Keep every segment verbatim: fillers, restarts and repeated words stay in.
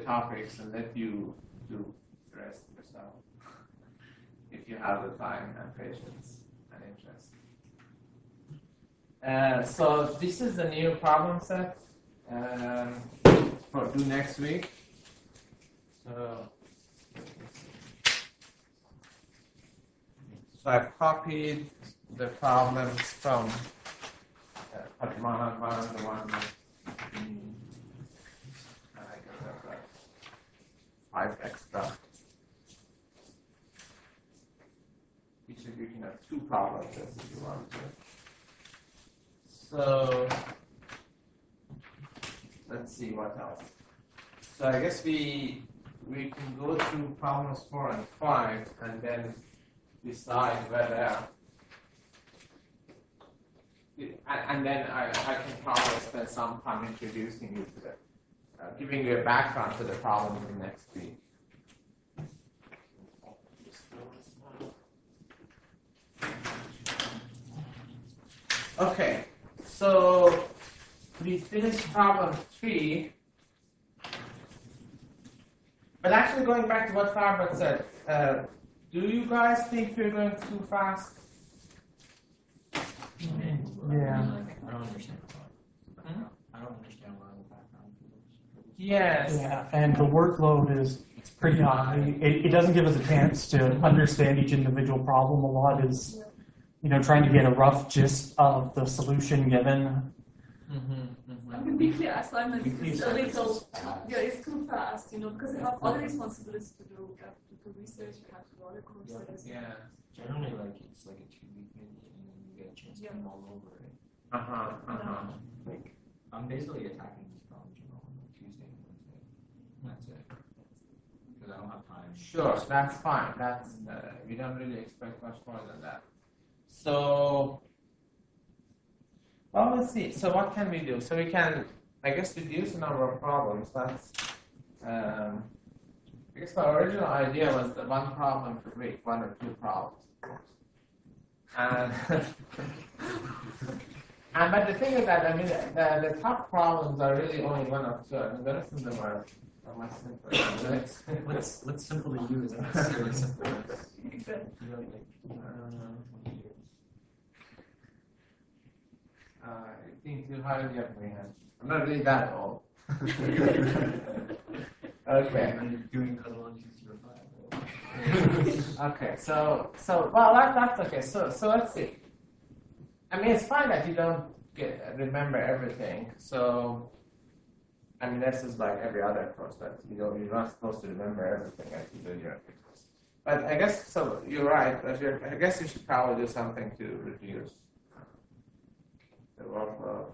topics and let you do the rest yourself, if you have the time and patience and interest. Uh, so this is the new problem set uh, for due next week. So, so I've copied the problems from uh, part one on one, the one with I guess I've got five extra. Each of you can have two problems if you want to. So let's see what else. So I guess we we can go through problems four and five and then decide whether. And then I, I can probably spend some time introducing you to it, uh, giving you a background to the problem in the next week. Okay, so we finished problem three. But actually, going back to what Farbert said, uh, do you guys think we're going too fast? Yeah. I don't understand. Hmm? I don't understand why the background is. Yes. Yeah, and the workload is pretty high. It, it doesn't give us a chance to understand each individual problem. A lot is, you know, trying to get a rough gist of the solution given. Mm-hmm, mm-hmm. I mean, weekly assignments Weekly is a assignments little, is fast. yeah, it's too fast, you know, because you have other responsibilities to do. You have to do research, you have to do other courses. Yeah. Generally, like it's like a two-week mini, and then you get a chance to Yeah. come all over it. Uh-huh, uh-huh. Like I'm basically attacking these problems, you know, on like Tuesday and Wednesday. That's it. Because I don't have time. Sure, that's fine. That's uh, we don't really expect much more than that. So, well, let's see. So, what can we do? So, we can, I guess, reduce the number of problems. That's, um, I guess, my original idea was the one problem per week, one or two problems, and and but the thing is that I mean, the, the top problems are really only one or two. I mean, the rest of them are. Much simpler. What's what's simple to you is not necessarily simple. Exactly. You know, like uh, Uh, I think too highly of me. I'm not really that old. Okay. I'm doing cosmology zero five. Okay. So so well that, that's okay. So so let's see. I mean it's fine that you don't get remember everything. So I mean this is like every other course that you know you're not supposed to remember everything as you do your course. But I guess so you're right. But you're, I guess you should probably do something to reduce the workload.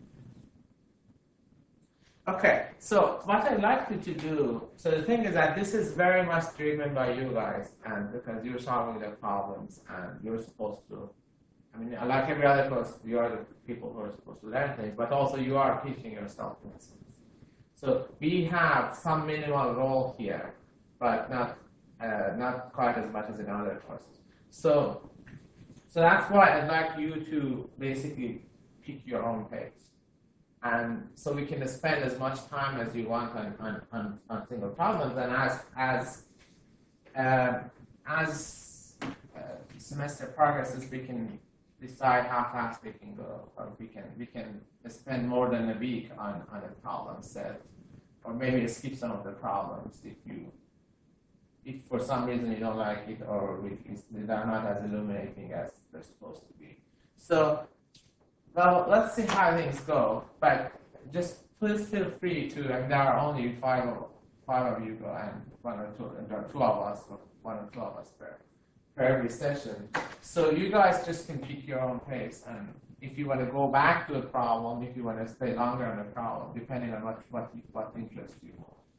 Okay, so what I'd like you to do, so the thing is that this is very much driven by you guys, and because you're solving the problems, and you're supposed to, I mean, like every other course, you are the people who are supposed to learn things, but also you are teaching yourself in a sense. So we have some minimal role here, but not uh, not quite as much as in other courses. So, so that's why I'd like you to basically pick your own pace. And so we can spend as much time as you want on, on, on, on single problems. And as as uh, as uh, semester progresses, we can decide how fast we can go, or we can we can spend more than a week on, on a problem set, or maybe skip some of the problems if you if for some reason you don't like it, or if they're not as illuminating as they're supposed to be. So. Well, let's see how things go, but just please feel free to, and there are only five of, five of you go, and one or two, and there are two of us, or one or two of us per, per every session. So you guys just can pick your own pace, and if you want to go back to a problem, if you want to stay longer on a problem, depending on what, what, what interests you.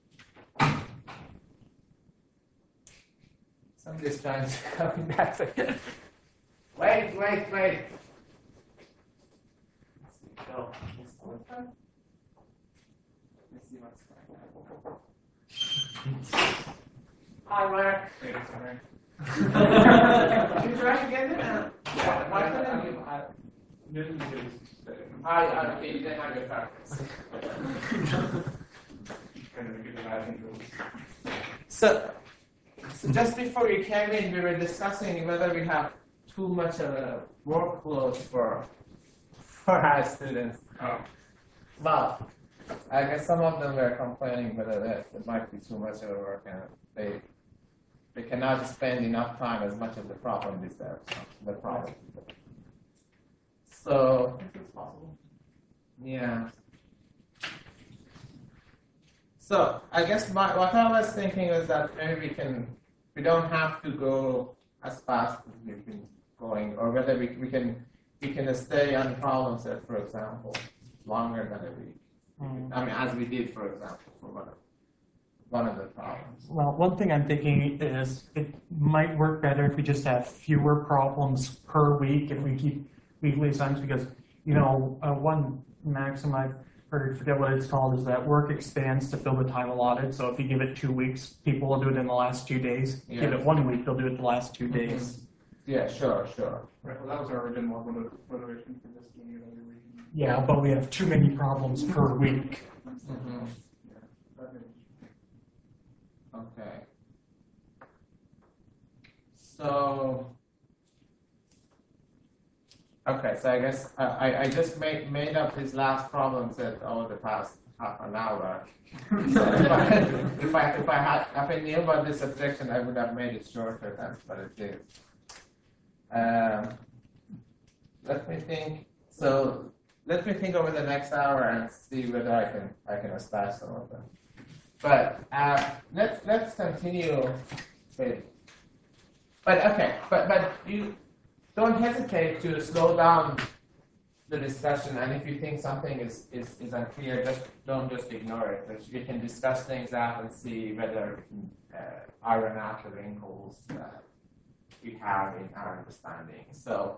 Somebody's trying to come back. Wait, wait, wait. So, let's see what's going on. Hi, Mark. Did you try to get it? Yeah, why couldn't you? I, I, okay, you didn't have your practice. So, so just before you came in, we were discussing whether we have too much of a workload for for our students. Oh. Well, I guess some of them were complaining whether that it might be too much of a work and they they cannot spend enough time as much as the problem deserves. The problem. So, It's possible. yeah. So I guess my, what I was thinking was that maybe we can, we don't have to go as fast as we've been going, or whether we, we can we can stay on problem set, for example, longer than a week. Mm. I mean, as we did, for example, for one of one of the problems. Well, one thing I'm thinking is it might work better if we just have fewer problems per week if we keep weekly assignments, because, you know, uh, one maxim I've heard, forget what it's called, is that work expands to fill the time allotted. So if you give it two weeks, people will do it in the last two days. Yeah. Give it one week, they'll do it the last two days. Yeah, sure, sure. Right, well, that was our original motiv- motivation for this doing it every week. Yeah, but we have too many problems per week. Mm-hmm. That is- Okay. So. Okay, so I guess I, I, I just made made up this last problem set over the past half an hour. So if, I, if I if I had if I knew about this objection, I would have made it shorter than what it is. Um, let me think. So let me think over the next hour and see whether I can I can establish some of them. But uh, let's let's continue with. But okay, but but you. Don't hesitate to slow down the discussion, and if you think something is, is, is unclear, just don't just ignore it. But you can discuss things out and see whether we can uh, iron out the wrinkles that we have in our understanding. So,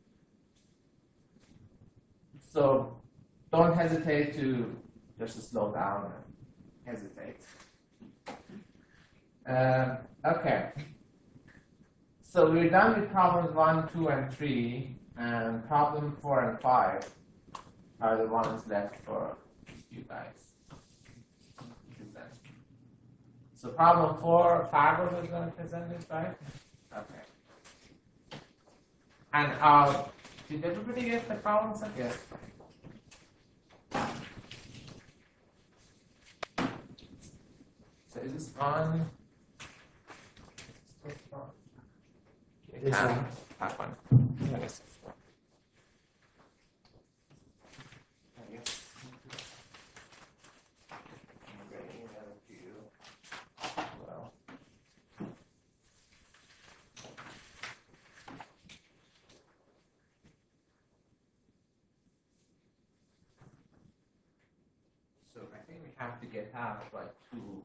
so don't hesitate to just slow down and hesitate. Um, okay. So we're done with problems one, two, and three, and problem four and five are the ones left for you guys. So problem four, Fagos is going to present this, right? Okay. And uh, did everybody get the problem set? Yes. So is this on? This Ah, one. that one. Yes. Yes. I'm bringing that up to you. Well. So I think we have to get out like two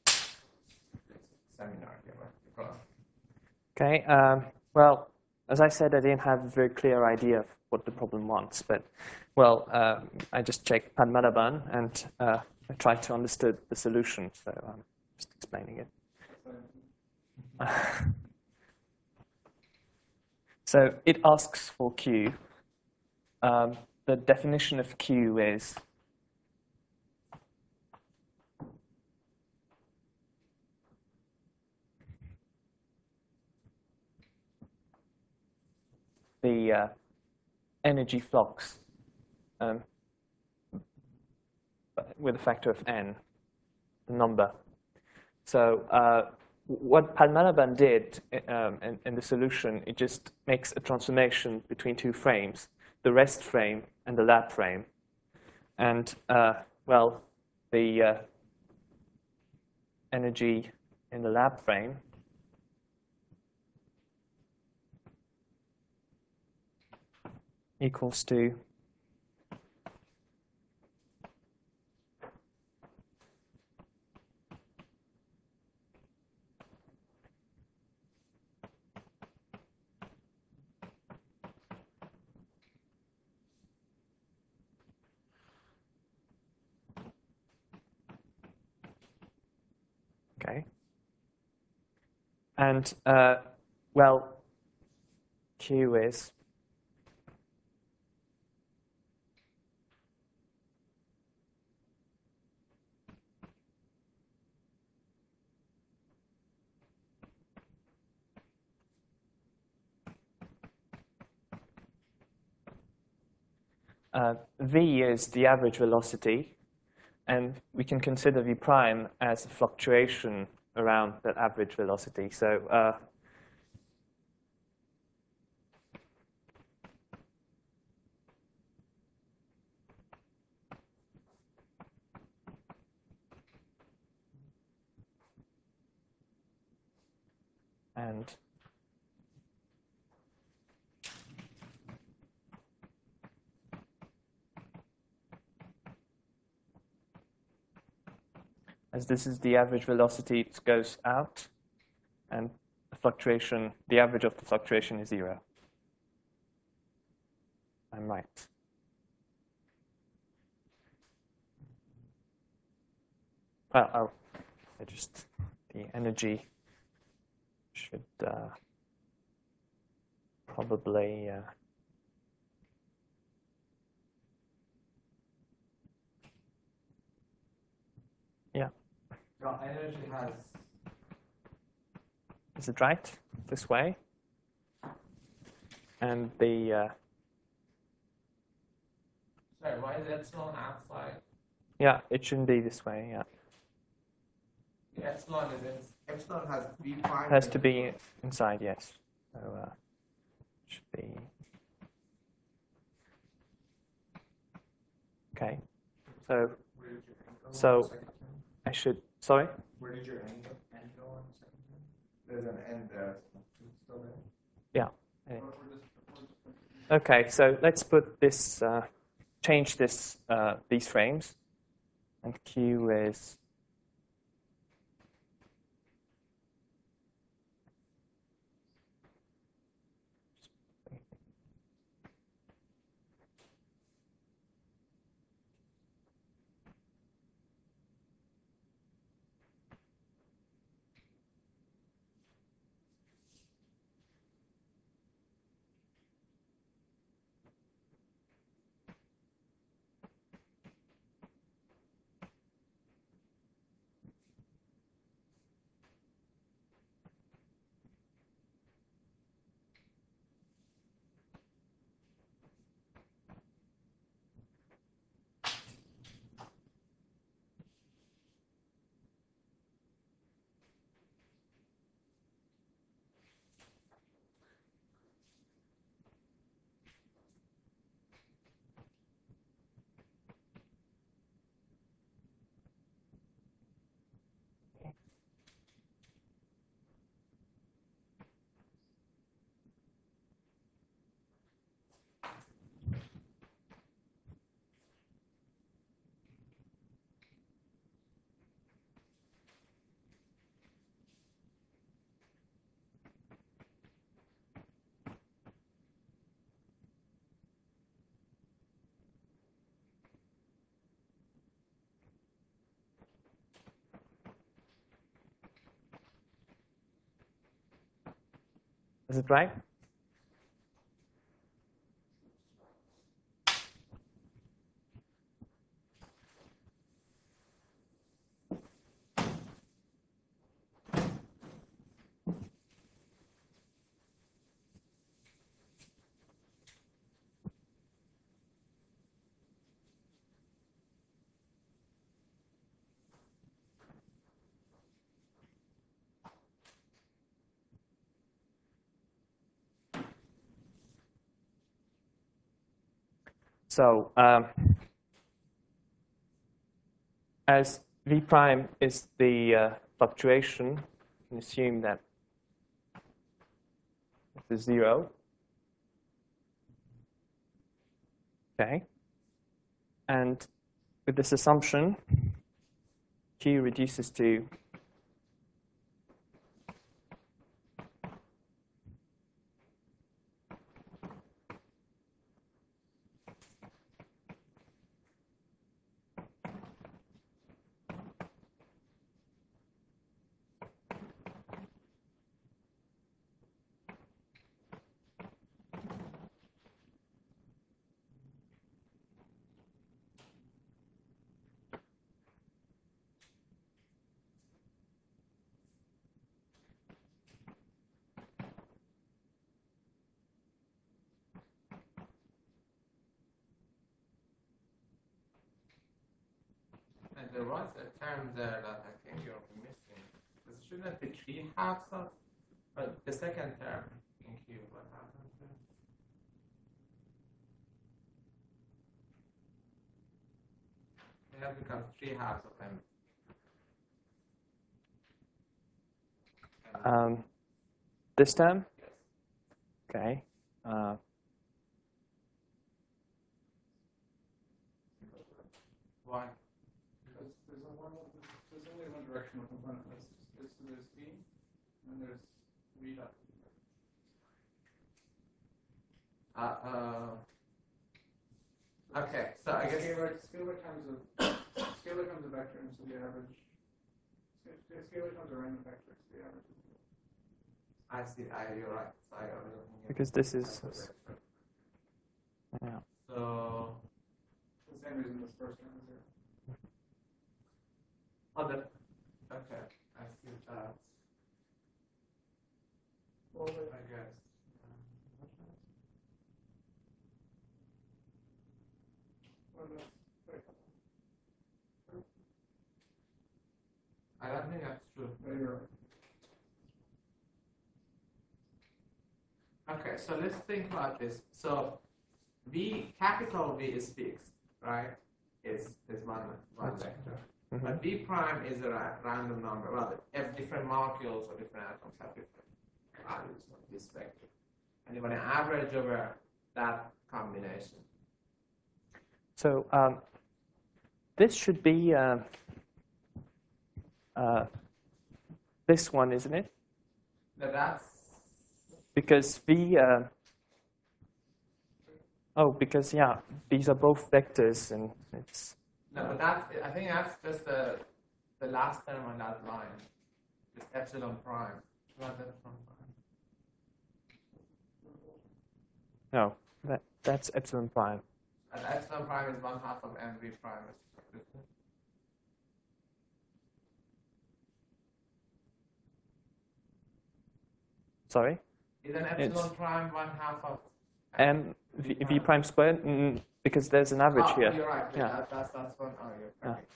seminar here. Right? Okay, um, well, as I said, I didn't have a very clear idea of what the problem wants, but, well, um, I just checked Padmanabhan and uh, I tried to understand the solution, so I'm just explaining it. So it asks for Q. Um, the definition of Q is the uh, energy flux um, with a factor of n, the number. So uh, what Padmanabhan did um, in, in the solution, it just makes a transformation between two frames, the rest frame and the lab frame. And, uh, well, the uh, energy in the lab frame equals to okay. And, uh, well, Q is uh, v is the average velocity, and we can consider v prime as a fluctuation around that average velocity. So uh, and as this is the average velocity, it goes out, and the fluctuation, the average of the fluctuation is zero. I'm right. Well, oh, I just, the energy should uh, probably, uh, yeah. So energy has. Is it right? This way? And the, uh, Sorry, why is epsilon outside? yeah, it shouldn't be this way, yeah. The epsilon is in, epsilon has v prime. It has to be inside, yes. So, uh, should be, okay. So, Where did your end go on So- the second term? I should, sorry? Where did your end go, end go on the second term? There's an end there. It's still there? Yeah. Or- or just- or just- Okay, so let's put this, uh, change this, uh, these frames, and Q is Is it right? So um, as v prime is the uh, fluctuation, you can assume that this is zero. Okay. And with this assumption, Q reduces to there was a term there that I think you're missing. There shouldn't be three halves of, but the second term in Q, what happens there? It has become three halves of M. Um, this term? Yes. Okay. Uh, Why? Because there's a one, there's only one directional component. That's it's, there's V, and there's V dot. Uh, uh, okay, so I guess. Scalar, scalar times a scalar times a vector, and so the average. sc- Scalar times a random vector, so the average. I see. I, you're right. So I was looking at because this is. Yeah. So. The same reason this first term is here. Oh, the, okay, I see that. Well, the- I guess. well, that's- wait, I don't think that's true. no, you're right. Okay, so let's think about this. So V, capital V is fixed, right? Is is one one vector. Mhm. But V prime is a ra- random number. Well, if different molecules or different atoms have different values of this vector. And you're going to average over that combination. So um, this should be uh, uh, this one, isn't it? Now that's, Because V. Uh, oh, because yeah, these are both vectors, and it's. no, but that's, I think that's just the, the last term on that line. Just epsilon prime. Not epsilon prime. No, that that's epsilon prime. And epsilon prime is one half of M V prime. Sorry. Isn't epsilon prime one half of M v, v prime squared, mm, because there's an average oh, here. You're right. Yeah. That, that's that's one. Oh, you're Yeah. perfect.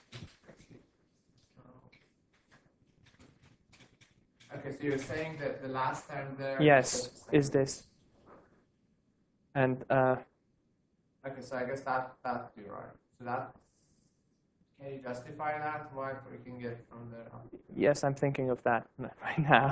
Okay, so you're saying that the last term there. Yes, is the same. is this. And uh, Okay, so I guess that that you're right. So that can you justify that? Why we can get from there up? yes, I'm thinking of that right now.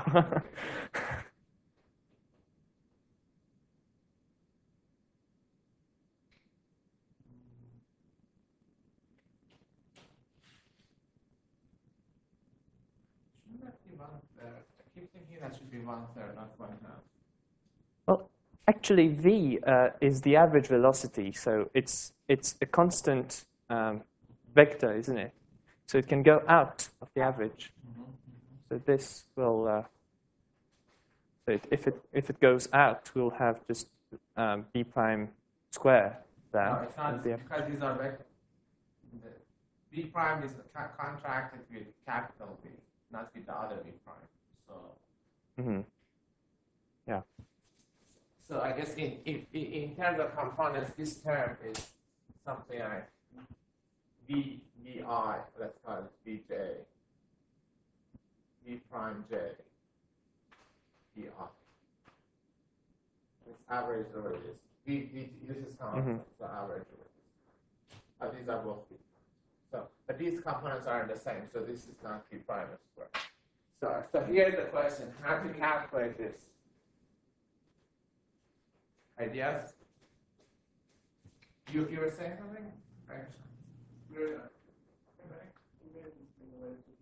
Shouldn't that be one third? I keep thinking that should be one third, not one half. Well, actually, v uh, is the average velocity, so it's it's a constant um, vector, isn't it? So it can go out of the average. So this will, uh, so it, if it if it goes out, we'll have just um, b prime square there. No, it's not and the- because these are vectors. The V prime is ca- contracted with capital V, not with the other V prime. So, Mhm. Yeah. so I guess in, in in terms of components, this term is something like V Vi. Let's call it Vj. V prime J. Vi. It's average over this. V, v, this is constant, Mhm. so average over this. Uh, these are both V. So, but these components are the same, so this is not V prime square. So, so here's the question: how to calculate this? Ideas? You you were saying something? Right. Yeah. You made this thing related to-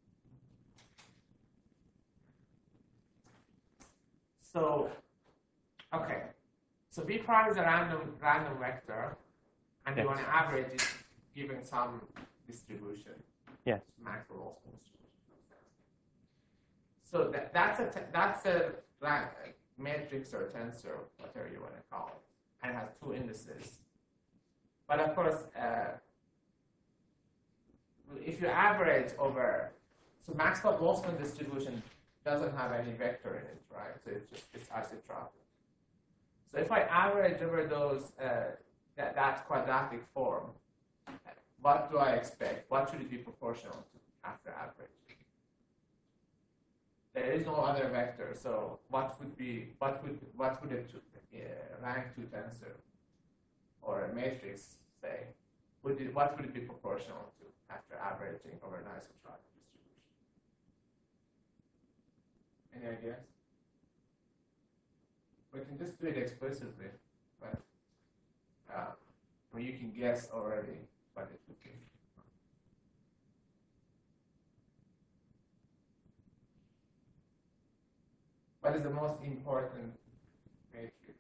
So, okay. So V prime is a random random vector, and you Yes. want to average it given some distribution. Yes. Maxwell's distribution. So that, that's a te- that's a ra- matrix or tensor, whatever you want to call it, and it has two indices. But of course, uh, if you average over, so Maxwell-Boltzmann distribution doesn't have any vector in it, right? So it's just it's isotropic. So if I average over those uh, that, that quadratic form, what do I expect? What should it be proportional to after average? There is no other vector, so what would be what would what would a two, uh, rank two tensor or a matrix say? Would it, what would it be proportional to after averaging over an isotropic distribution? Any ideas? We can just do it explicitly, but uh, I mean, you can guess already what it would be. What is the most important matrix?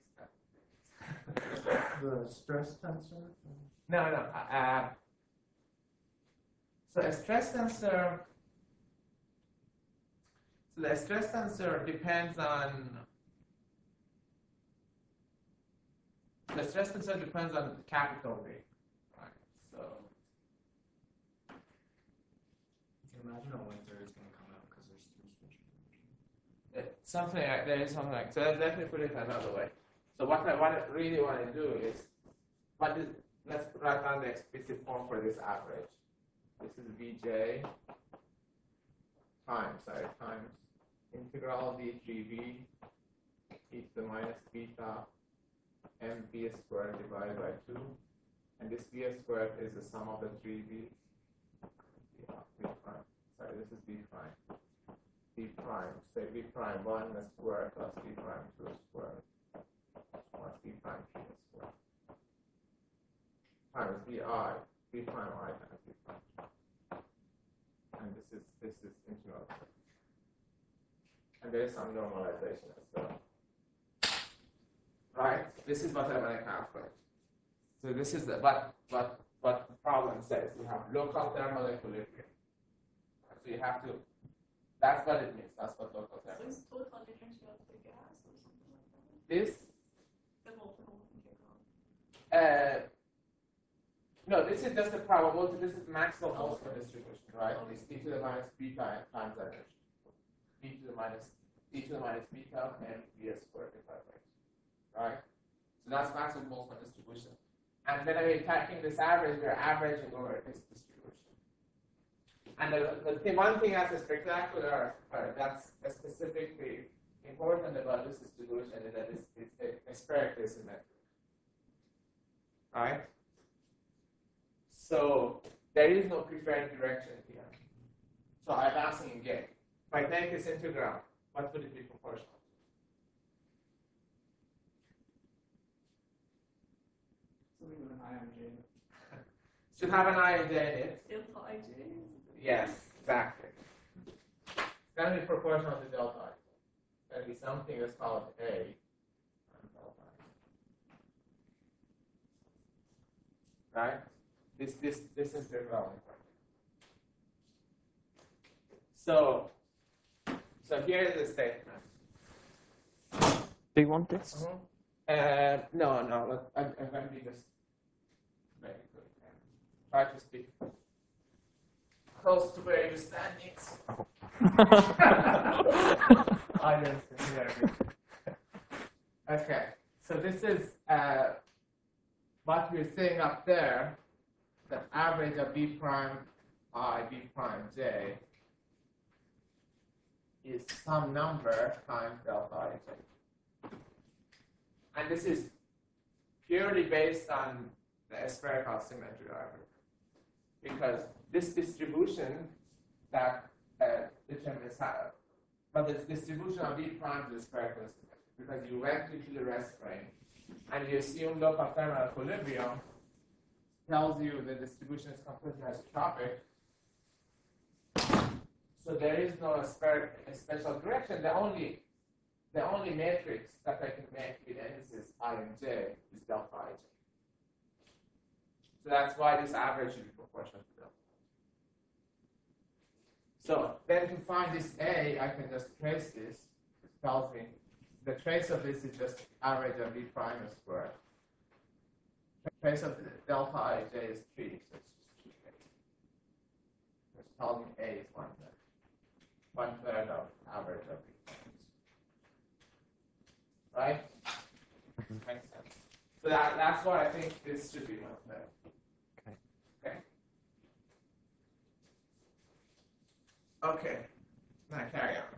The stress tensor? No, no. Uh, so a stress tensor. So the stress tensor depends on. The stress tensor depends on capital V. Right. So. You can imagine a one-third is going to come out because there's three switches. It- Something like there is something like so. Let me put it another way. So what I what I really want to do is, what is let's write down the explicit form for this average. This is Vj times sorry times integral d three v e to the minus beta m v squared divided by two, and this v squared is the sum of the three v's. V prime. Sorry, this is v prime. V prime, say v prime one squared plus v prime two squared plus v prime three squared times vi, v prime I times v prime. And this is this is integral. And there is some normalization as well. Right? This is what I want to calculate. So this is the, what what what the problem says. You have local thermal equilibrium. So you have to. That's what it means. That's what local So thermal. it's total differential of the gas or something like that? This The multiple integral. uh, no, this is just the probability. This is maximum Boltzmann distribution, right? It's e to the minus beta times energy. E to the minus e to the minus beta and v squared divided by two, right? So that's maximum Boltzmann distribution. And then we're taking this average, we're averaging over this distribution. And the, the thing, one thing that's a spectacular, uh, that's specifically important about this distribution is that it's, it's aspherically symmetric, right? So there is no preferred direction here. So I'm asking again, if I take this integral, what would it be proportional? Something with an I M J in it. Should have an I in J in it. Delta ij. Yes, exactly. It's going to be proportional to delta I. It's going to be something that's called A and delta I. Right? This this this is the relevant part. So so here is the statement. Do you want this? Uh-huh. Uh, no, no. Let, I'm, I'm going to be just very good. Try to speak close to where you're standing. I don't hear you. Okay, so this is uh, what we're saying up there. The average of b prime I, b prime j is some number times delta ij. And this is purely based on the spherical symmetry argument. Because this distribution that uh, determines how, but this distribution of b prime is spherical symmetry. Because you went into the rest frame and you assume local thermal equilibrium tells you the distribution is completely isotropic. So there is no spher- special direction. The only the only matrix that I can make with indices I and j is delta ij. So that's why this average should be proportional to delta. So then to find this A, I can just trace this. It tells me the trace of this is just average of b prime squared. Trace of the delta ij is three, so it's just three A. Which tells me A is one third. One third of average of b prime. Right? Makes sense. So that, that's what I think this should be one third. Okay. Okay. Okay, now carry on.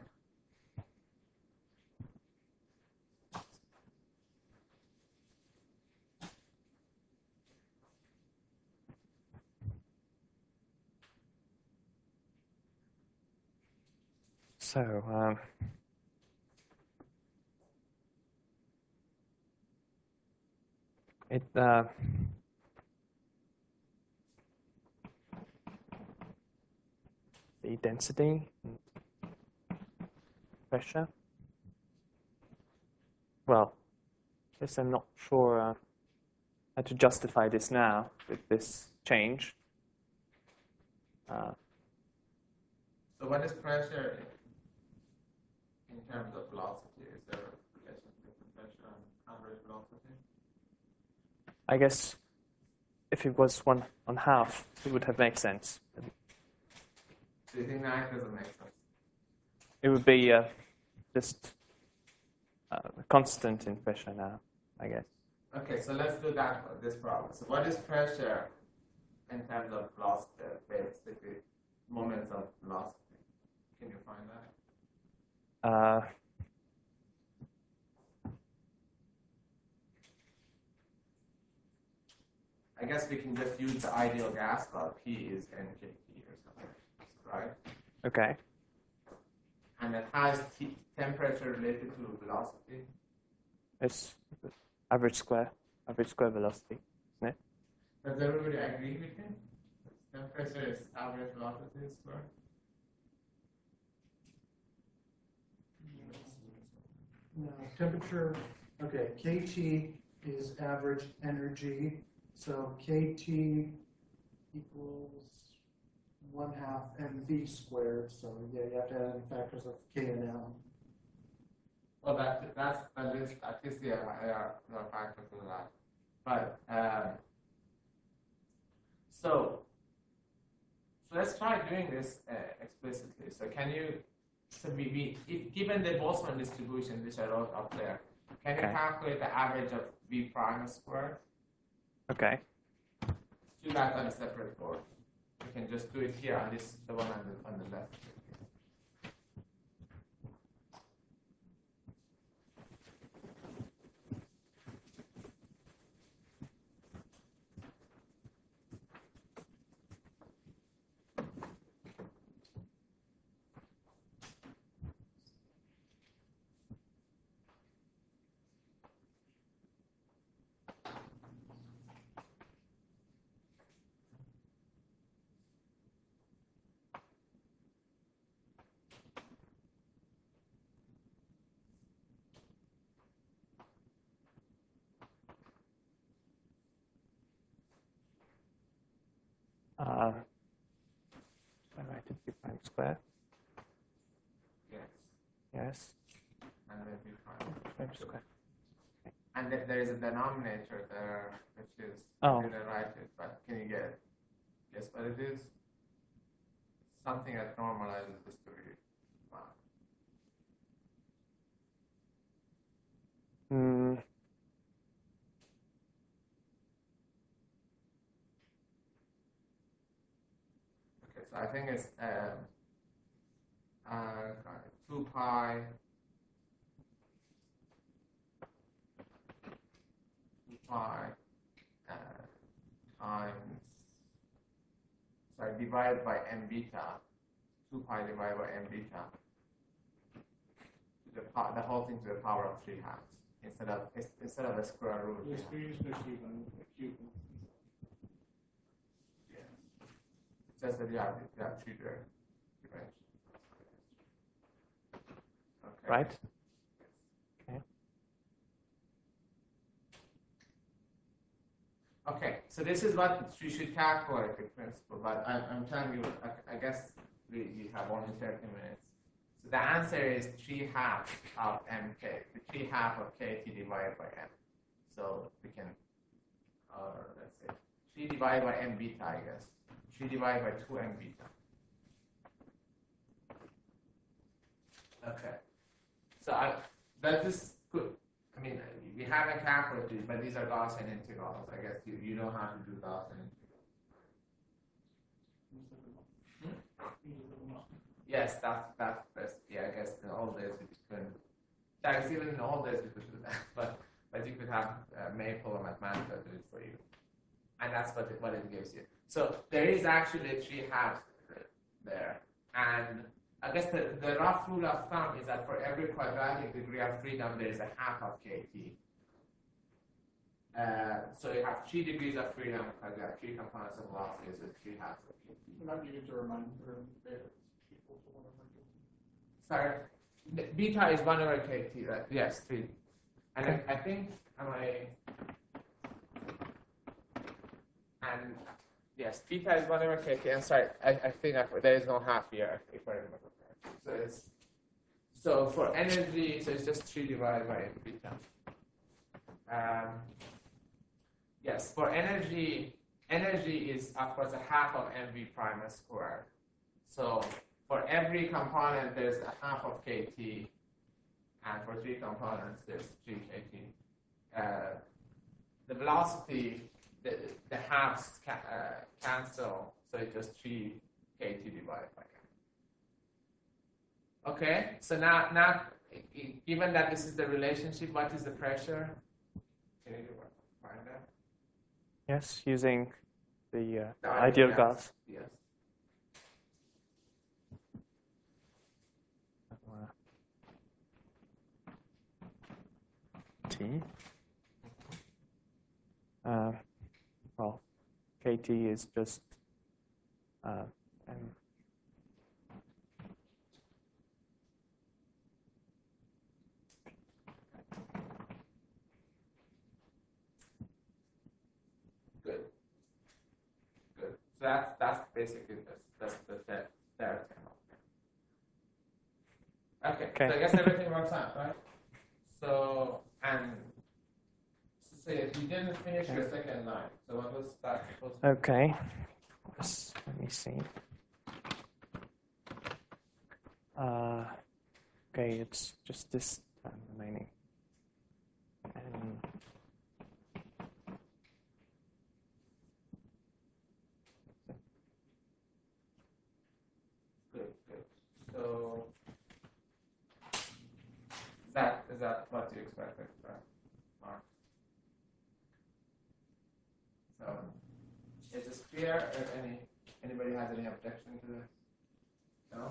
So, um, it uh, the density, pressure. Well, I guess I'm not sure uh, how to justify this now with this change. Uh, So what is pressure in terms of velocity? Is there a relation between pressure and average velocity? I guess if it was one on half, it would have made sense. Do you think that doesn't make sense? It would be uh, just uh, constant in pressure now, I guess. Okay, so let's do that for this problem. So what is pressure in terms of velocity, basically moments of velocity? Can you find that? Uh, I guess we can just use the ideal gas law. P is N K T or something, right? okay. And it has t temperature related to velocity. It's average square, average square velocity, isn't it? Does everybody agree with me? Temperature is average velocity square. No, temperature, okay, K T is average energy, so K T equals one half M V squared, so yeah, you have to add in factors of K and L. Well, that that's at least at least yeah, yeah, no factor to that. But um, so so let's try doing this uh, explicitly. So can you? So we, we if given the Boltzmann distribution which I wrote up there, can you Okay. calculate the average of V prime squared? Okay. Do that on a separate board. You can just do it here on this the one on the on the left. Uh, I write it V prime square. Yes. Yes. And then V prime. Prime square. And then there is a denominator there, which is Oh. I didn't write it, but can you get guess what it is? Something that normalizes this to be one. Hmm. Okay, so I think it's um, uh, two pi two pi uh, times sorry divided by m beta two pi divided by m beta to the po- the whole thing to the power of three halves instead of instead of a square root. Yes, you we use the cube and the cube. know. It says that you have you have three there. Okay. Right. Okay. Okay, so this is what you should calculate in principle, but I'm, I'm telling you, I, I guess we, we have only thirty minutes. So the answer is three halves of mk, the three half of kt divided by m. So we can, or let's say, three divided by m beta, I guess. three divided by two m beta. Okay. So I, that is good. I mean, we haven't calculated, but these are Gaussian integrals. I guess you, you know how to do Gaussian integrals. Yes, that's that's best. Yeah, I guess in the old days we couldn't. Yeah, guess even in the old days we could do that, but but you could have uh, Maple or Mathematica do it for you, and that's what it, what it gives you. So there is actually three halves there, and I guess the, the rough rule of thumb is that for every quadratic degree of freedom there is a half of K T. Uh, so you have three degrees of freedom because you have three components of velocity with three halves of K T. Not needed to remind her beta is equal to one over K T. Sorry, B- beta is one over K T, right? Yes, three. And I, I think, am I, and yes, beta is one over K T, and sorry, I, I think I, there is no half here, if I remember correctly. So it's, so for energy, so it's just three divided by beta. Um, yes, for energy, energy is, of course, a half of mv prime squared. So for every component, there's a half of Kt, and for three components, there's three Kt. Uh, the velocity, the, the halves ca uh, cancel, so it's just three Kt divided by m. Okay, so now, now, given that this is the relationship, what is the pressure? Can you find that? Yes, using the, uh, The ideal gas. gas. Yes. T. Uh, well, Kt is just uh, m. Good. Good. So that's that's basically this. That's the third third term. Okay. Okay. So I guess everything works out, right? So and so say if you didn't finish your second line, so what was that supposed to be? Okay. Let's, let me see. Uh, okay, it's just this time remaining. And Good, good. So is that is that what you expected, right? Mark? So is this clear? If any anybody has any objection to this? No?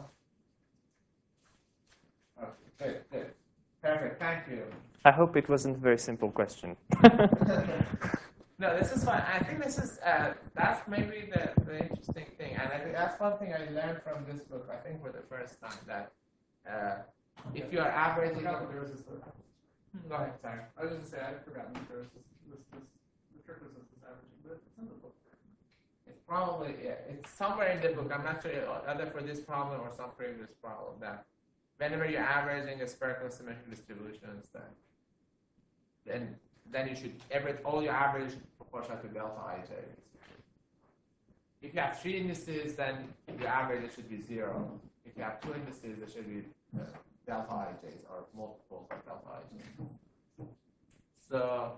Okay, good, good. Perfect, thank you. I hope it wasn't a very simple question. No, this is fine. I think this is, uh, that's maybe the, the interesting thing. And I think that's one thing I learned from this book, I think for the first time, that uh, if you are I averaging. forgot that there was this. Go ahead, sorry. I was just gonna say I'd forgotten that there was this. This, this the trick was this averaging, but it's in the book. It's probably, yeah, it's somewhere in the book. I'm not sure, either for this problem or some previous problem, that whenever you're averaging a spherical symmetric distributions, then then then you should every all your average proportional to delta ij. If you have three indices, then your average should be zero. If you have two indices, there should be uh, delta ij's or multiples of delta ij. So,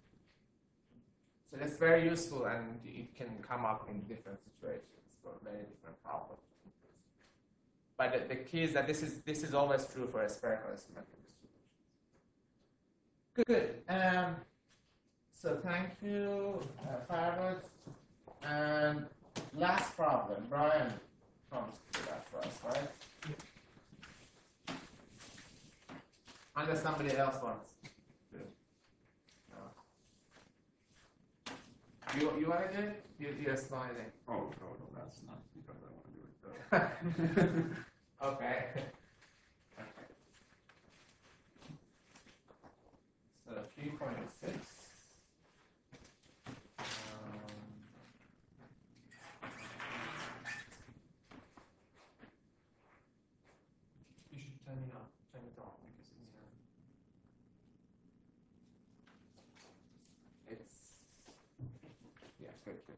so that's very useful, and it can come up in different situations for very different problems. But the, the key is that this is this is always true for a spherical symmetric distribution. Good. Um, so thank you, uh, Firewood. And last problem, Brian comes to that for us, right? Unless somebody else wants to. No. You you want to do it? You, you're smiling. Oh no, no, that's not because I want to do it. Okay. So three point six. You should turn it up, turn it off because it's uh, It's yeah, good, good.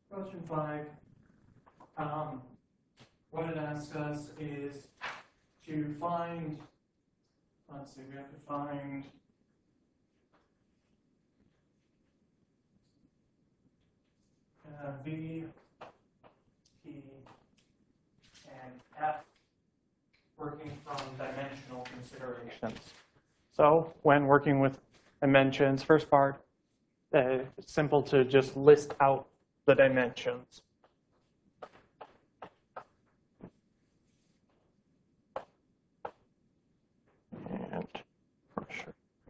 Question five. Um, what it asks us is to find, let's see, we have to find uh, V, P, and F working from dimensional considerations. So when working with dimensions, first part, uh, it's simple to just list out the dimensions. And pressure.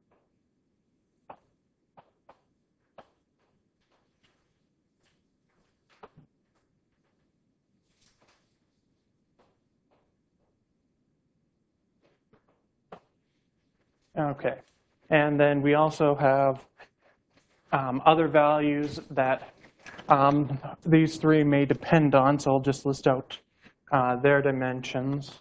Okay, and then we also have um, other values that um, these three may depend on, so I'll just list out uh, their dimensions.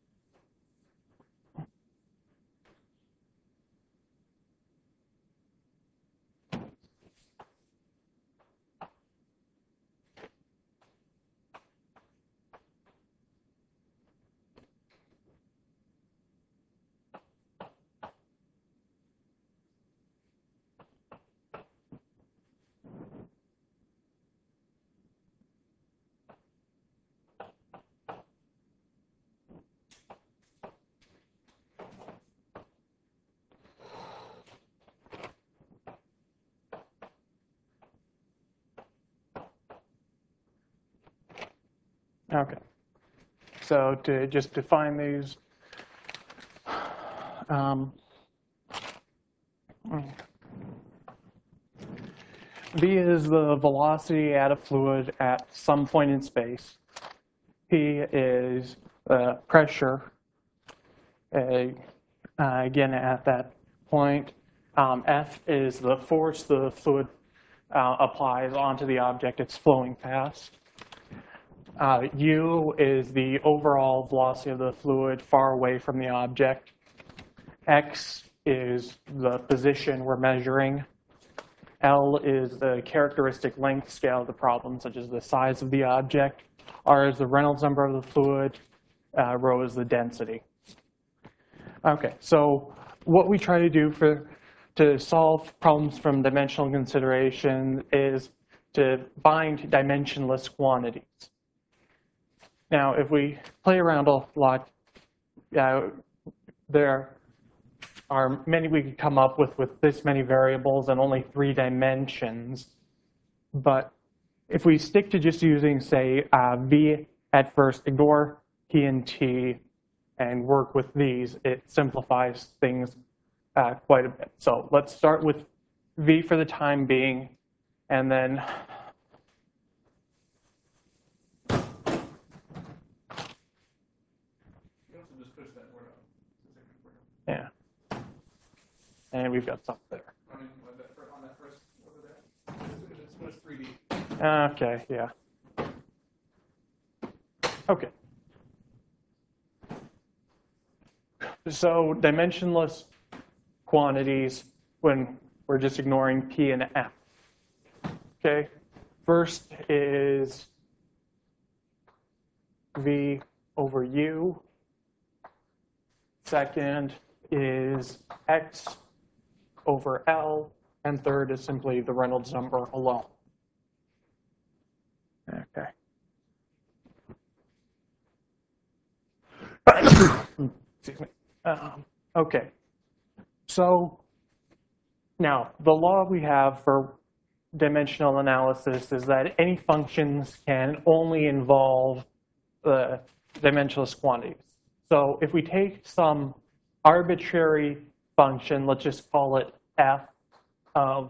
Okay, so to just define these, um, V is the velocity at a fluid at some point in space. P is the pressure, uh, uh, again at that point. Um, F is the force the fluid uh, applies onto the object it's flowing past. Uh, U is the overall velocity of the fluid far away from the object. X is the position we're measuring. L is the characteristic length scale of the problem, such as the size of the object. R is the Reynolds number of the fluid. Uh, rho is the density. Okay, so what we try to do for to solve problems from dimensional consideration is to find dimensionless quantities. Now, if we play around a lot, uh, there are many we could come up with with this many variables and only three dimensions. But if we stick to just using, say, uh, V at first, ignore P and T, and work with these, it simplifies things uh, quite a bit. So let's start with V for the time being, and then yeah. And we've got something there. I mean, on that fir- on that first over there, it's it's three D. Okay, yeah. Okay. So dimensionless quantities when we're just ignoring P and F. Okay. First is V over U. Second is X over L. And third is simply the Reynolds number alone. Okay. Excuse me. Um, okay. So now the law we have for dimensional analysis is that any functions can only involve the dimensionless quantities. So if we take some arbitrary function, let's just call it f of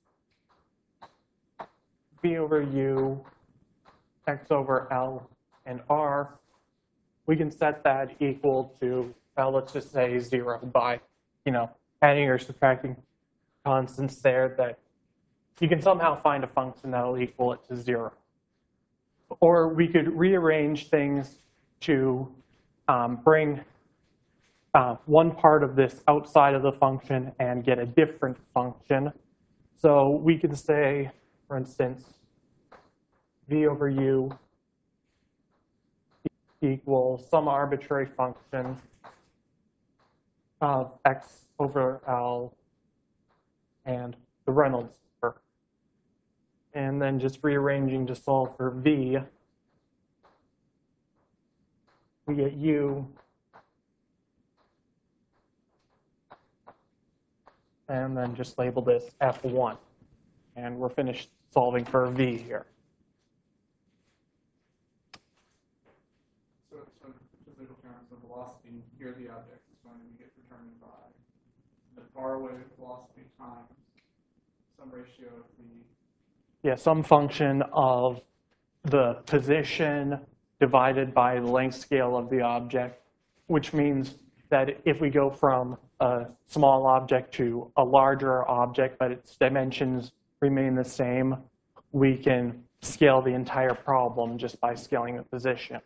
v over u, x over L, and R, we can set that equal to, well, let's just say zero by, you know, adding or subtracting constants there that you can somehow find a function that will equal it to zero. Or we could rearrange things to um, bring uh, one part of this outside of the function and get a different function. So we could say, for instance, v over u equals some arbitrary function of x over L and the Reynolds number. And then just rearranging to solve for v, we get u and then just label this F one. And we're finished solving for v here. So, so physical terms of velocity, here the object is going to get determined by the faraway velocity times some ratio of the Yeah, some function of the position divided by the length scale of the object, which means that if we go from a small object to a larger object, but its dimensions remain the same, we can scale the entire problem just by scaling the position.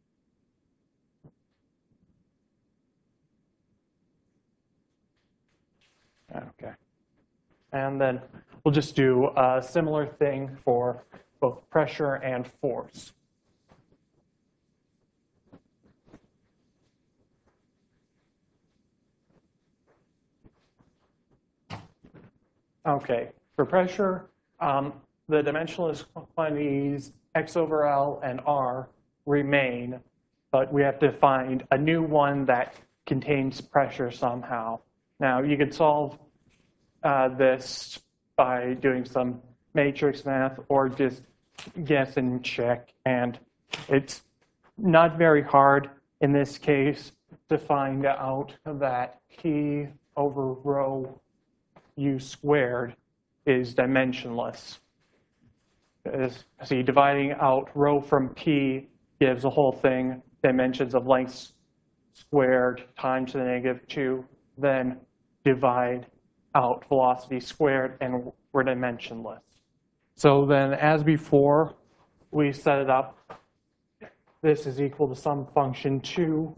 Okay. And then we'll just do a similar thing for both pressure and force. Okay, for pressure, um, the dimensionless quantities x over L and R remain, but we have to find a new one that contains pressure somehow. Now, you could solve uh, this by doing some matrix math or just guess and check, and it's not very hard in this case to find out that P over rho u squared is dimensionless. As, see, dividing out rho from P gives the whole thing dimensions of length squared times the negative two, then divide out velocity squared, and we're dimensionless. So then, as before, we set it up. This is equal to some function two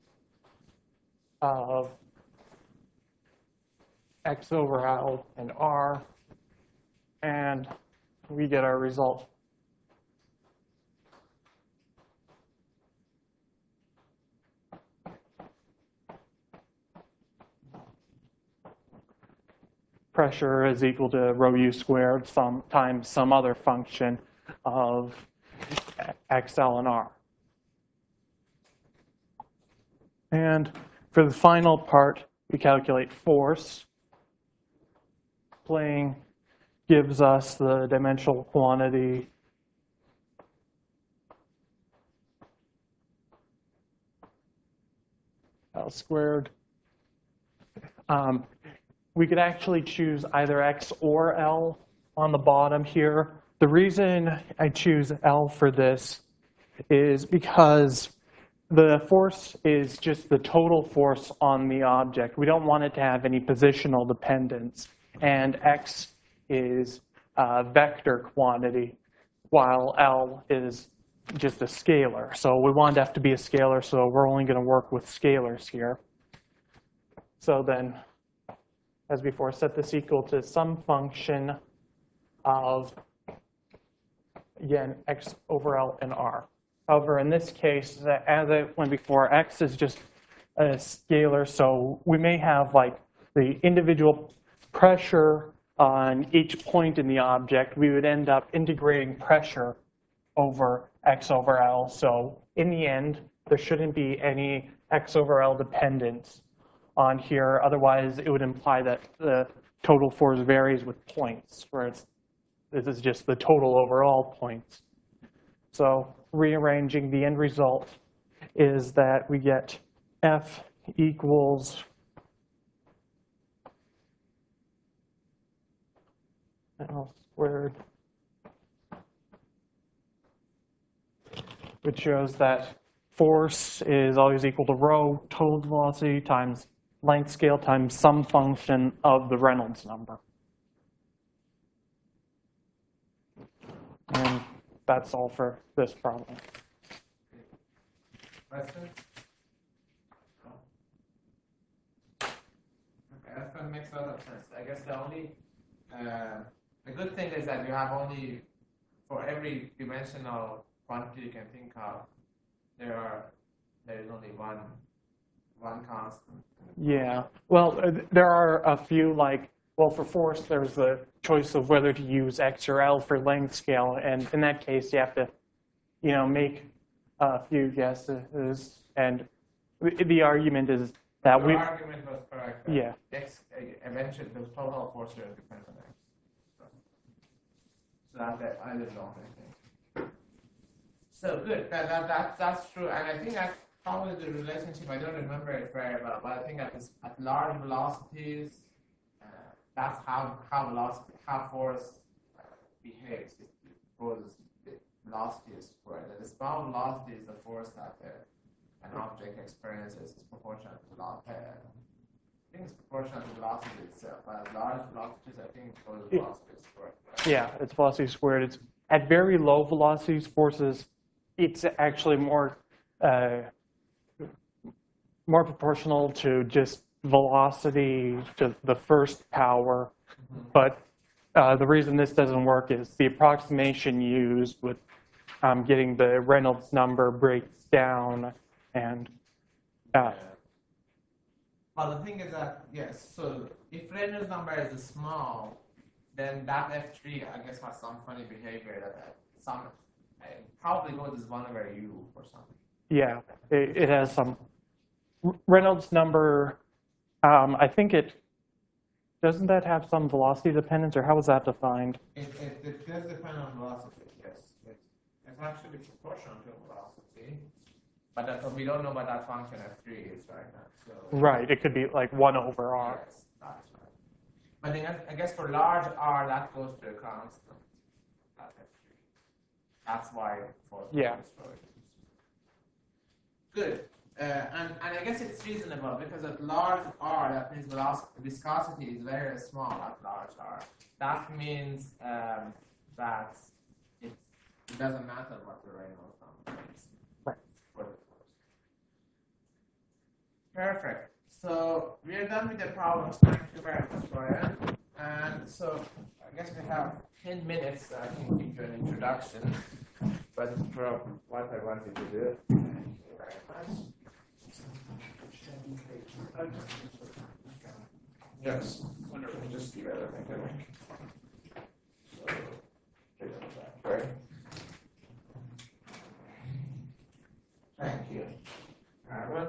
of x over L and R, and we get our result. Pressure is equal to rho u squared some times some other function of x, L, and R. And for the final part, we calculate force. Playing gives us the dimensional quantity L squared. Um, we could actually choose either X or L on the bottom here. The reason I choose L for this is because the force is just the total force on the object. We don't want it to have any positional dependence. And X is a vector quantity, while L is just a scalar. So we want F to be a scalar, so we're only going to work with scalars here. So then, as before, set this equal to some function of, again, X over L and R. However, in this case, as I went before, X is just a scalar, so we may have like the individual pressure on each point in the object. We would end up integrating pressure over X over L. So in the end, there shouldn't be any X over L dependence on here. Otherwise, it would imply that the total force varies with points, whereas this is just the total overall points. So rearranging the end result is that we get F equals L squared, which shows that force is always equal to rho total velocity times length scale times some function of the Reynolds number. And that's all for this problem. Questions? Okay, that's going to make a lot of sense. I guess the only, uh, the good thing is that you have only for every dimensional quantity you can think of, there are there is only one one constant. Yeah. Well, uh, there are a few, like, well, for force, there's the choice of whether to use X or L for length scale. And in that case, you have to, you know, make a few guesses. And the argument is that The we. argument was correct. that Yeah. X, uh, eventually, the total force here depends on X. So, so that, that I didn't know anything. So good. That, that, that, that's true. And I think that probably the relationship, I don't remember it very well, but I think at, this, at large velocities, uh, that's how, how velocity, how force uh, behaves. It causes the velocity is squared. And the small velocity is the force that uh, an object experiences is proportional to velocity. Uh, I think it's proportional to velocity itself, but at large velocities, I think it causes velocity squared. Right? Yeah, it's velocity squared. It's at very low velocities, forces, it's actually more uh, more proportional to just velocity to the first power. Mm-hmm. But uh, the reason this doesn't work is the approximation used with um, getting the Reynolds number breaks down and. Uh, Well, the thing is that, yes, so if Reynolds number is small, then that F three, I guess, has some funny behavior that uh, some uh, probably goes as one over U or something. Yeah, it, it has some Reynolds number. Um, I think it, doesn't that have some velocity dependence, or how is that defined? It, it, it does depend on velocity, yes. It's, it's actually proportional to velocity, but that, we don't know what that function F three is right now. So Right, it could be like one over R. yes, that's right. But then I guess for large R, that goes to a constant. That F three. That's why for Yeah. Good. Uh, and, and I guess it's reasonable because at large R, that means velocity, viscosity is very small at large R. That means um, that it, it doesn't matter what the Reynolds number is. Right. For the force. Perfect. So we are done with the problems. Thank you very much, Brian. And so I guess we have ten minutes. So I can give you an introduction. But from what I wanted to do. Thank you very much. Yes. Wonderful. Just give everything to me. So, take it back, right? Thank you. Aaron.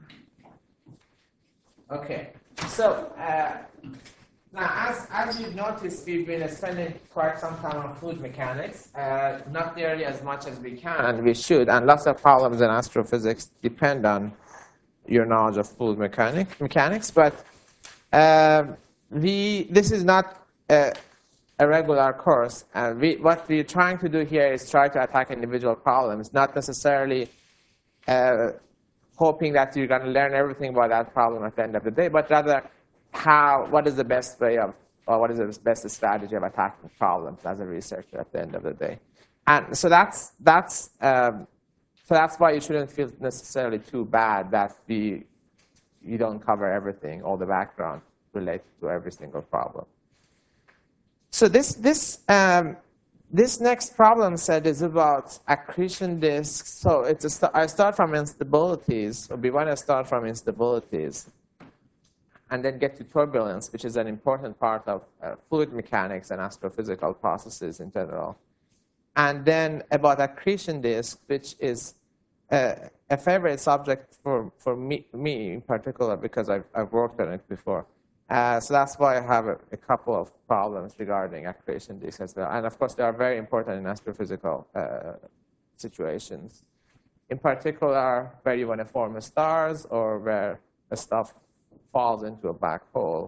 Okay. So, uh, now, as, as you've noticed, we've been spending quite some time on fluid mechanics, uh, not nearly as much as we can, and we should, and lots of problems in astrophysics depend on your knowledge of fluid mechanic, mechanics, but uh, we, this is not a, a regular course, and we, what we're trying to do here is try to attack individual problems, not necessarily uh, hoping that you're going to learn everything about that problem at the end of the day, but rather how, what is the best way of, or what is the best strategy of attacking problems as a researcher at the end of the day. And so that's, that's, um, so that's why you shouldn't feel necessarily too bad that we, you don't cover everything, all the background related to every single problem. So this, this, um, this next problem set is about accretion disks. So it's a st I start from instabilities, or we want to start from instabilities, and then get to turbulence, which is an important part of uh, fluid mechanics and astrophysical processes in general. And then about accretion disk, which is uh, a favorite subject for, for me, me in particular, because I've, I've worked on it before. Uh, so that's why I have a, a couple of problems regarding accretion disks as well. And of course, they are very important in astrophysical uh, situations. In particular, where you want to form stars or where the stuff falls into a black hole.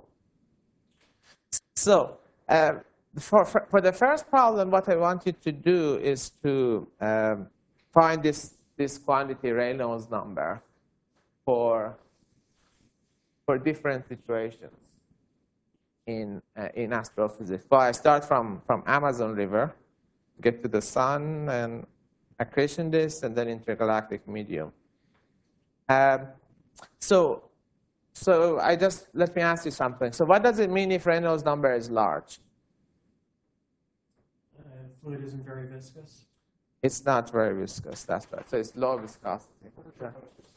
So uh, for, for, for the first problem, what I want you to do is to um, find this, this quantity Reynolds number for, for different situations in, uh, in astrophysics. Well, I start from, from Amazon River, get to the sun and accretion disk, and then intergalactic medium. Um, so, so I just, let me ask you something. So what does it mean if Reynolds number is large? Uh, fluid isn't very viscous? It's not very viscous, that's right. So it's low viscosity. Okay.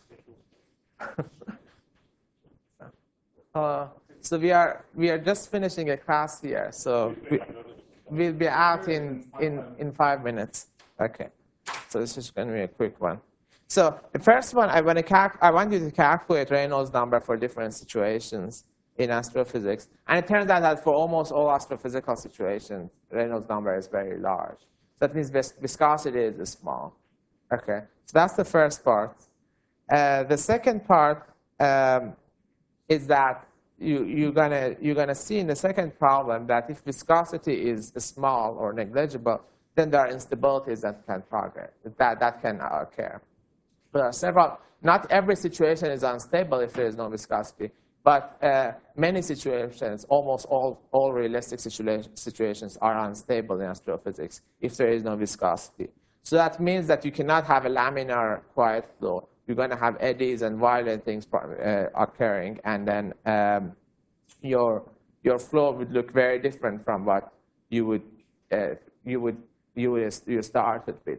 uh, so we are we are just finishing a class here, so we, we'll be out in, in, in five minutes. Okay. So this is going to be a quick one. So the first one, I want to calc I want you to calculate Reynolds number for different situations in astrophysics. And it turns out that for almost all astrophysical situations, Reynolds number is very large. So that means vis viscosity is small. Okay, so that's the first part. Uh, the second part um, is that you, you're gonna you're gonna see in the second problem that if viscosity is small or negligible, then there are instabilities that can progress that that can occur. There are several. Not every situation is unstable if there is no viscosity, but uh, many situations, almost all all realistic situa situations, are unstable in astrophysics if there is no viscosity. So that means that you cannot have a laminar quiet flow. You're going to have eddies and violent things uh, occurring, and then um, your your flow would look very different from what you would uh, you would you would you started with.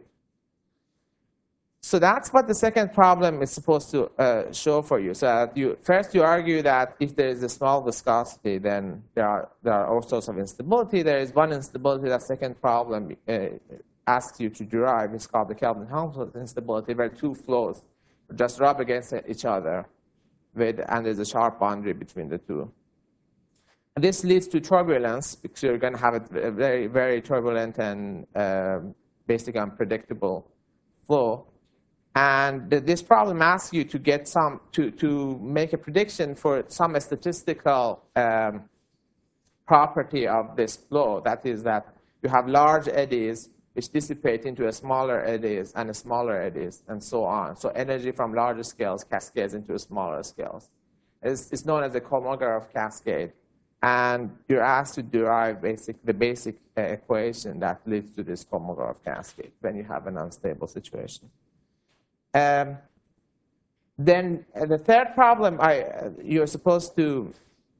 So that's what the second problem is supposed to uh, show for you. So that you first you argue that if there is a small viscosity, then there are there are all sorts of instability. There is one instability. That second problem uh, asks you to derive. It's called the Kelvin-Helmholtz instability, where two flows just rub against each other, with, and there's a sharp boundary between the two. And this leads to turbulence, because you're going to have a very, very turbulent and uh, basically unpredictable flow. And this problem asks you to get some to to make a prediction for some statistical um, property of this flow. That is that you have large eddies which dissipate into a smaller eddies and a smaller eddies, and so on. So energy from larger scales cascades into smaller scales. It's, it's known as the Kolmogorov cascade. And you're asked to derive basic, the basic uh, equation that leads to this Kolmogorov cascade when you have an unstable situation. Um, then uh, the third problem, I, uh, you're supposed to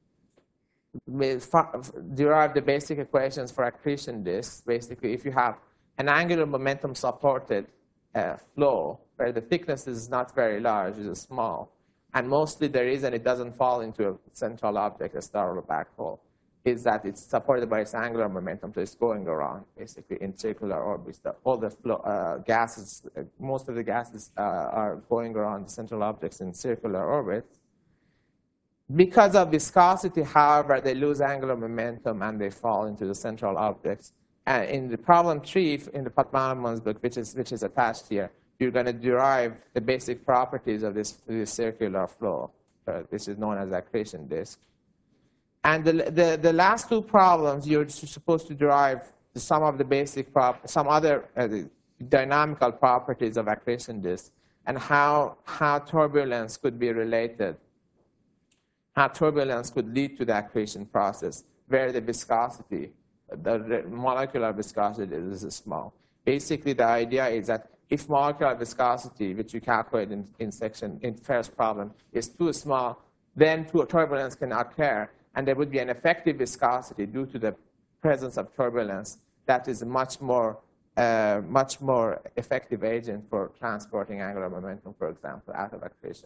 derive the basic equations for accretion disks. Basically, if you have an angular momentum supported uh, flow where the thickness is not very large, it's small, and mostly the reason it doesn't fall into a central object, a star or a black hole, is that it's supported by its angular momentum, so it's going around basically in circular orbits. The, all the flow, uh, gases, uh, most of the gases uh, are going around the central objects in circular orbits. Because of viscosity, however, they lose angular momentum and they fall into the central objects. And in the problem three, in the Padmanabhan's book, which is which is attached here, you're going to derive the basic properties of this, this circular flow. Uh, this is known as accretion disk. And the, the, the last two problems, you're supposed to derive some of the basic, prop, some other uh, dynamical properties of accretion disk, and how, how turbulence could be related, how turbulence could lead to the accretion process, where the viscosity, the molecular viscosity is small. Basically, the idea is that if molecular viscosity, which you calculate in, in section, in first problem, is too small, then turbulence can occur, and there would be an effective viscosity due to the presence of turbulence that is a much more, uh, much more effective agent for transporting angular momentum, for example, out of accretion.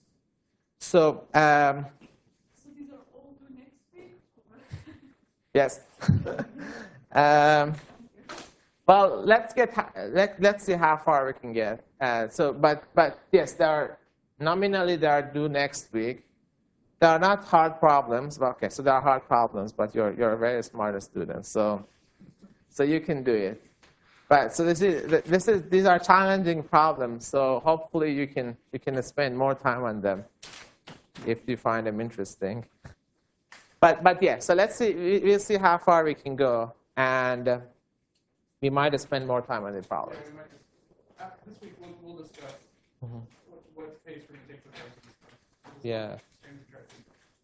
So, um, So these are all due next week? yes. um, well, let's get let let's see how far we can get. Uh, so, but but yes, there are nominally they are due next week. They are not hard problems. Okay, so they are hard problems, but you're you're a very smart student, so so you can do it. But so this is this is these are challenging problems. So hopefully you can you can spend more time on them if you find them interesting. But but yeah, so let's see. We'll see how far we can go, and uh, we might spend more time on the problems. Yeah, we might just, after this week, we'll, we'll discuss Mm-hmm. what, what case we're going to take for the Yeah. Change the direction.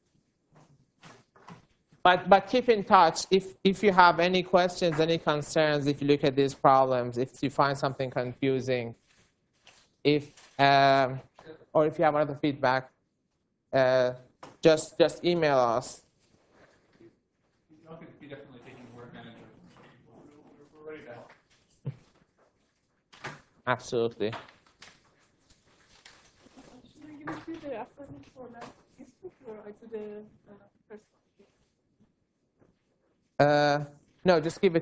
But but keep in touch. If if you have any questions, any concerns, if you look at these problems, if you find something confusing, if um, or if you have other feedback, uh, just just email us. Y'all could be definitely taking the word manager. We're, we're ready to help. Absolutely. Should I give it to you the assignment for last Facebook or I do the uh, first one? Uh, no, just give it